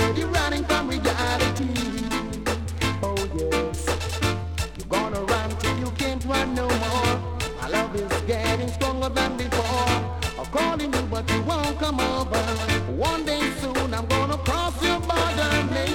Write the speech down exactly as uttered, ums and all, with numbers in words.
You're running from reality. Oh yes, you're gonna run till you can't run no more. My love is getting stronger than before. I'm calling you but you won't come over. One day soon I'm gonna cross your border.